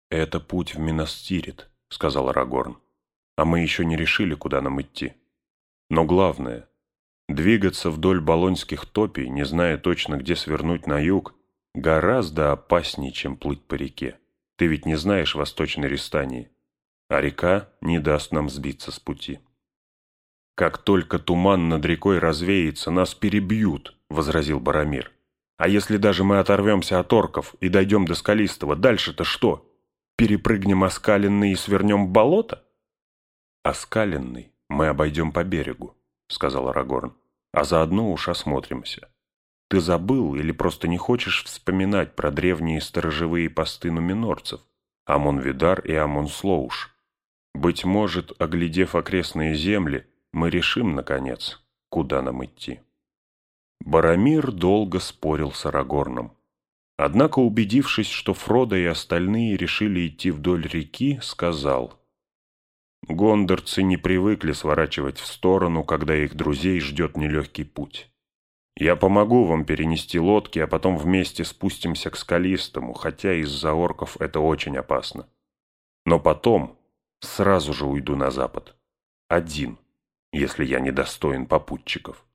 «Это путь в Минастирит», — сказал Арагорн. «А мы еще не решили, куда нам идти. Но главное, двигаться вдоль Болонских топий, не зная точно, где свернуть на юг, гораздо опаснее, чем плыть по реке. Ты ведь не знаешь Восточной Рестании, а река не даст нам сбиться с пути». «Как только туман над рекой развеется, нас перебьют», — возразил Боромир. «А если даже мы оторвемся от орков и дойдем до Скалистого, дальше-то что? Перепрыгнем Оскаленный и свернем в болото?» «Оскаленный мы обойдем по берегу», — сказал Арагорн, «а заодно уж осмотримся. Ты забыл или просто не хочешь вспоминать про древние сторожевые посты нуменорцев, Амон-Видар и Амон-Слоуш? Быть может, оглядев окрестные земли, мы решим, наконец, куда нам идти». Боромир долго спорил с Арагорном. Однако, убедившись, что Фродо и остальные решили идти вдоль реки, сказал: «Гондорцы не привыкли сворачивать в сторону, когда их друзей ждет нелегкий путь. Я помогу вам перенести лодки, а потом вместе спустимся к Скалистому, хотя из-за орков это очень опасно. Но потом сразу же уйду на запад. Один, если я недостоин попутчиков».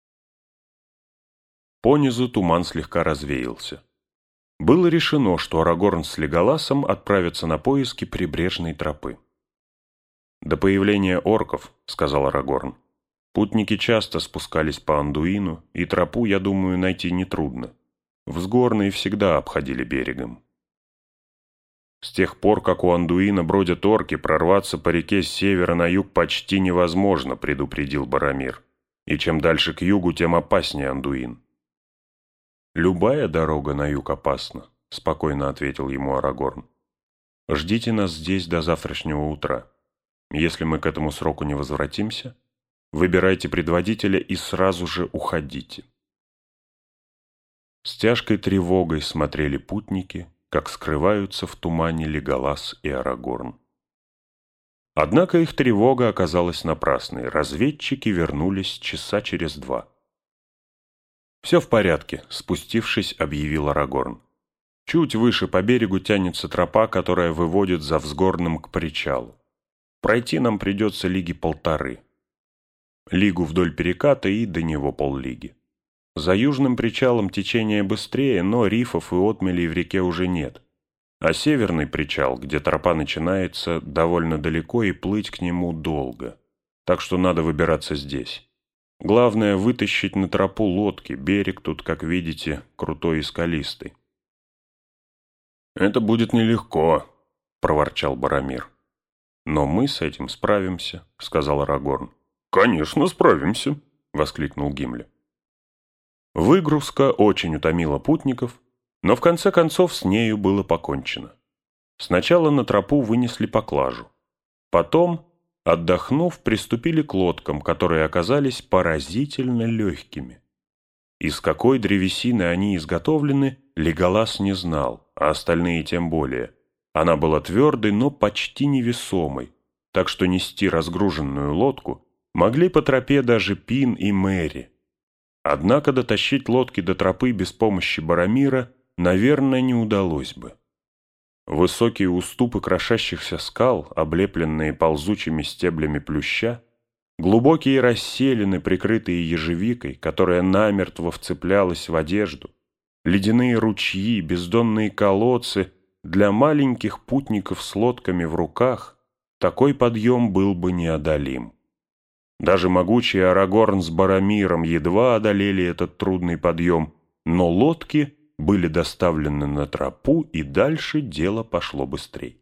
Понизу туман слегка развеялся. Было решено, что Арагорн с Леголасом отправятся на поиски прибрежной тропы. «До появления орков, — сказал Арагорн, — путники часто спускались по Андуину, и тропу, я думаю, найти нетрудно. Взгорные всегда обходили берегом». «С тех пор, как у Андуина бродят орки, прорваться по реке с севера на юг почти невозможно», — предупредил Боромир. «И чем дальше к югу, тем опаснее Андуин». «Любая дорога на юг опасна», — спокойно ответил ему Арагорн. «Ждите нас здесь до завтрашнего утра. Если мы к этому сроку не возвратимся, выбирайте предводителя и сразу же уходите». С тяжкой тревогой смотрели путники, как скрываются в тумане Леголас и Арагорн. Однако их тревога оказалась напрасной. Разведчики вернулись часа через 2. «Все в порядке», — спустившись, объявил Арагорн. «Чуть выше по берегу тянется тропа, которая выводит за Взгорным к причалу. Пройти нам придется лиги 1,5. Лигу вдоль переката и до него поллиги. За южным причалом течение быстрее, но рифов и отмелей в реке уже нет. А северный причал, где тропа начинается, довольно далеко и плыть к нему долго. Так что надо выбираться здесь. Главное — вытащить на тропу лодки, берег тут, как видите, крутой и скалистый». «Это будет нелегко», — проворчал Боромир. «Но мы с этим справимся», — сказал Арагорн. «Конечно, справимся», — воскликнул Гимли. Выгрузка очень утомила путников, но в конце концов с нею было покончено. Сначала на тропу вынесли поклажу. Потом, отдохнув, приступили к лодкам, которые оказались поразительно легкими. Из какой древесины они изготовлены, Леголас не знал, а остальные тем более. Она была твердой, но почти невесомой, так что нести разгруженную лодку могли по тропе даже Пин и Мэри. Однако дотащить лодки до тропы без помощи Боромира, наверное, не удалось бы. Высокие уступы крошащихся скал, облепленные ползучими стеблями плюща, глубокие расселины, прикрытые ежевикой, которая намертво вцеплялась в одежду, ледяные ручьи, бездонные колодцы — для маленьких путников с лодками в руках такой подъем был бы неодолим. Даже могучий Арагорн с Боромиром едва одолели этот трудный подъем, но лодки были доставлены на тропу, и дальше дело пошло быстрее.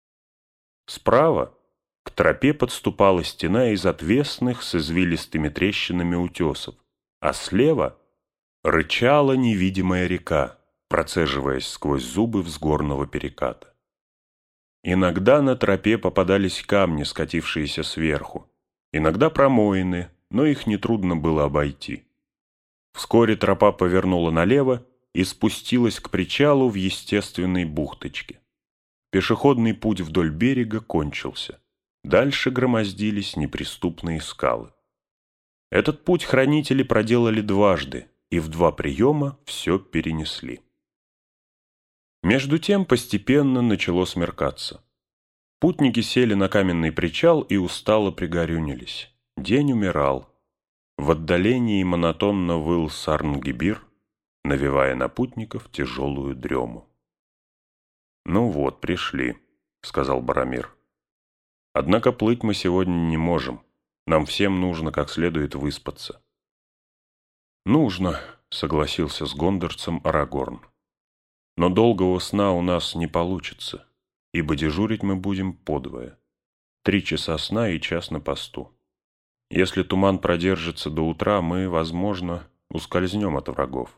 Справа к тропе подступала стена из отвесных с извилистыми трещинами утесов, а слева рычала невидимая река, процеживаясь сквозь зубы взгорного переката. Иногда на тропе попадались камни, скатившиеся сверху, иногда промоины, но их нетрудно было обойти. Вскоре тропа повернула налево и спустилась к причалу в естественной бухточке. Пешеходный путь вдоль берега кончился. Дальше громоздились неприступные скалы. Этот путь хранители проделали дважды, и в 2 приема все перенесли. Между тем постепенно начало смеркаться. Путники сели на каменный причал и устало пригорюнились. День умирал. В отдалении монотонно выл Сарнгибир, навевая на путников тяжелую дрему. «Ну вот, пришли», — сказал Боромир. «Однако плыть мы сегодня не можем. Нам всем нужно как следует выспаться». «Нужно», — согласился с гондорцем Арагорн. «Но долгого сна у нас не получится, ибо дежурить мы будем подвое. 3 часа сна и час на посту. Если туман продержится до утра, мы, возможно, ускользнем от врагов».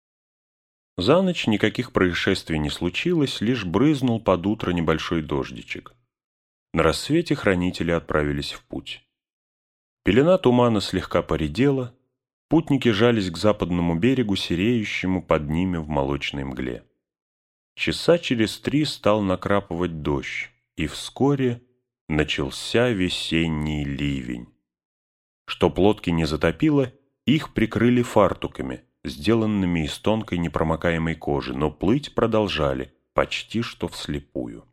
За ночь никаких происшествий не случилось, лишь брызнул под утро небольшой дождичек. На рассвете хранители отправились в путь. Пелена тумана слегка поредела, путники жались к западному берегу, сереющему под ними в молочной мгле. Часа через 3 стал накрапывать дождь, и вскоре начался весенний ливень. Чтоб лодки не затопило, их прикрыли фартуками, сделанными из тонкой непромокаемой кожи, но плыть продолжали, почти что вслепую.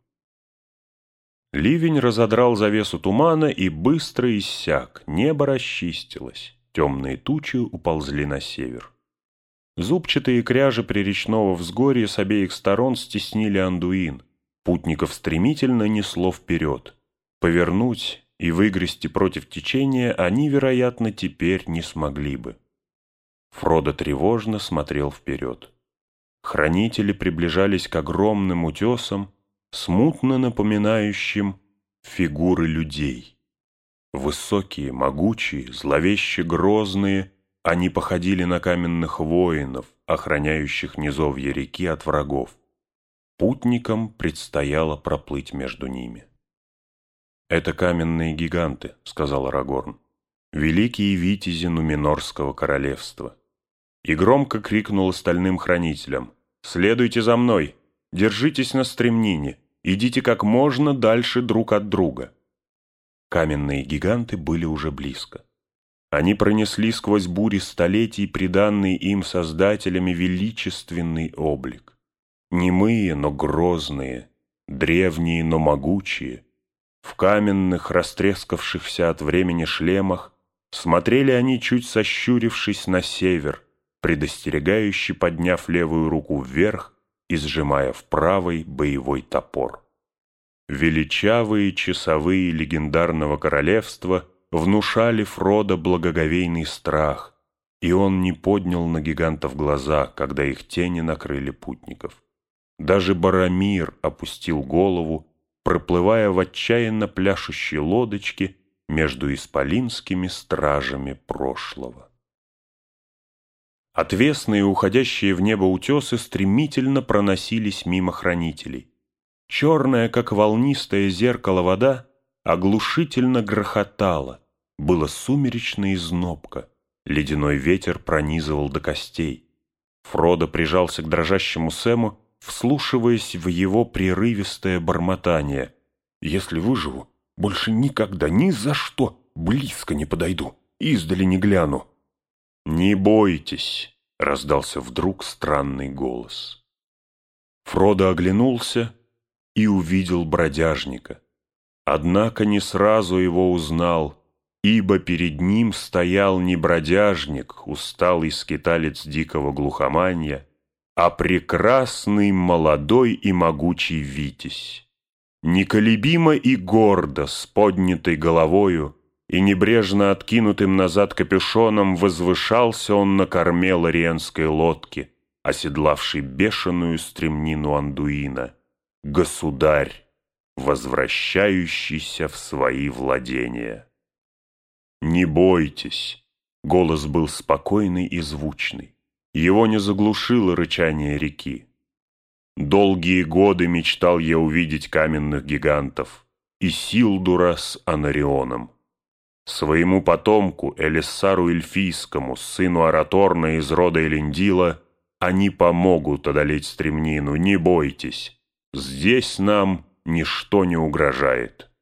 Ливень разодрал завесу тумана и быстро иссяк, небо расчистилось, темные тучи уползли на север. Зубчатые кряжи приречного взгорья с обеих сторон стеснили Андуин, путников стремительно несло вперед. Повернуть и выгрести против течения они, вероятно, теперь не смогли бы. Фродо тревожно смотрел вперед. Хранители приближались к огромным утесам, смутно напоминающим фигуры людей. Высокие, могучие, зловеще грозные, они походили на каменных воинов, охраняющих низовья реки от врагов. Путникам предстояло проплыть между ними. «Это каменные гиганты», — сказал Арагорн, — «великие витязи Нуменорского королевства». И громко крикнул остальным хранителям: «Следуйте за мной! Держитесь на стремнине! Идите как можно дальше друг от друга!» Каменные гиганты были уже близко. Они пронесли сквозь бури столетий приданный им создателями величественный облик. Немые, но грозные, древние, но могучие. В каменных, растрескавшихся от времени шлемах смотрели они, чуть сощурившись, на север, предостерегающе подняв левую руку вверх и сжимая в правой боевой топор. Величавые часовые легендарного королевства внушали Фродо благоговейный страх, и он не поднял на гигантов глаза, когда их тени накрыли путников. Даже Боромир опустил голову, проплывая в отчаянно пляшущей лодочке между исполинскими стражами прошлого. Отвесные, уходящие в небо утесы стремительно проносились мимо хранителей. Черная, как волнистое зеркало, вода оглушительно грохотала, было сумеречно и знобко, ледяной ветер пронизывал до костей. Фродо прижался к дрожащему Сэму, вслушиваясь в его прерывистое бормотание. «Если выживу, больше никогда, ни за что близко не подойду, издали не гляну». «Не бойтесь», — раздался вдруг странный голос. Фродо оглянулся и увидел бродяжника. Однако не сразу его узнал, ибо перед ним стоял не бродяжник, усталый скиталец дикого глухоманья, а прекрасный, молодой и могучий витязь. Неколебимо и гордо, с поднятой головою и небрежно откинутым назад капюшоном, возвышался он на корме лориенской лодки, оседлавший бешеную стремнину Андуина, государь, возвращающийся в свои владения. «Не бойтесь», — голос был спокойный и звучный, его не заглушило рычание реки. «Долгие годы мечтал я увидеть каменных гигантов, Исилдура с Анарионом. Своему потомку, Элессару Эльфийскому, сыну Араторна из рода Элендила, они помогут одолеть стремнину, не бойтесь. Здесь нам ничто не угрожает».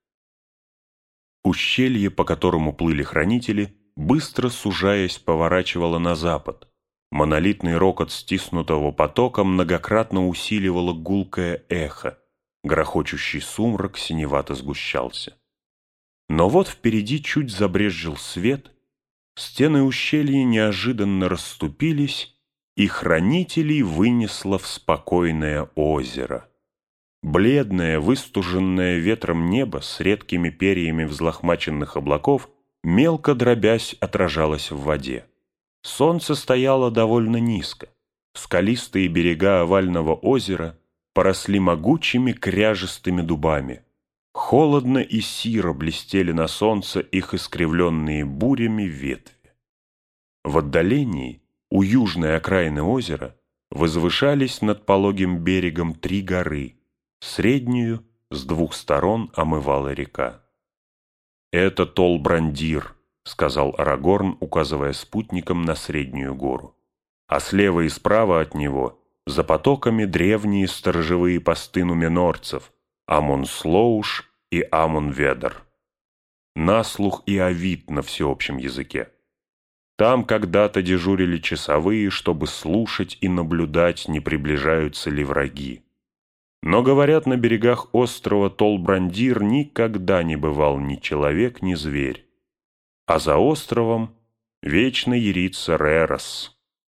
Ущелье, по которому плыли хранители, быстро сужаясь, поворачивало на запад. Монолитный рокот стиснутого потока многократно усиливало гулкое эхо, грохочущий сумрак синевато сгущался. Но вот впереди чуть забрезжил свет, стены ущелья неожиданно расступились, и хранителей вынесло в спокойное озеро. Бледное, выстуженное ветром небо с редкими перьями взлохмаченных облаков мелко дробясь отражалось в воде. Солнце стояло довольно низко. Скалистые берега овального озера поросли могучими кряжестыми дубами. Холодно и сиро блестели на солнце их искривленные бурями ветви. В отдалении, у южной окраины озера, возвышались над пологим берегом 3 горы. Среднюю с 2 сторон омывала река. «Это Толбрандир», — сказал Арагорн, указывая спутником на среднюю гору. «А слева и справа от него, за потоками, древние сторожевые посты нуменорцев Амон-Слоуш и Амон-Ведер. Наслух и Авит на всеобщем языке. Там когда-то дежурили часовые, чтобы слушать и наблюдать, не приближаются ли враги. Но, говорят, на берегах острова Толбрандир никогда не бывал ни человек, ни зверь. А за островом вечно ярится Рерос».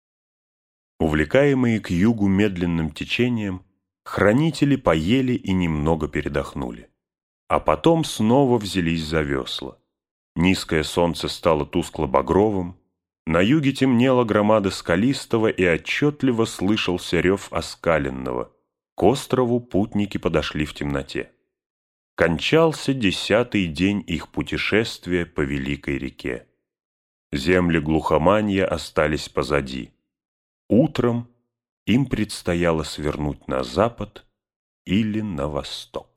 Увлекаемые к югу медленным течением, хранители поели и немного передохнули. А потом снова взялись за весла. Низкое солнце стало тускло-багровым, на юге темнела громада скалистого и отчетливо слышался рев оскаленного. К острову путники подошли в темноте. Кончался 10-й день их путешествия по великой реке. Земли глухоманья остались позади. Утром им предстояло свернуть на запад или на восток.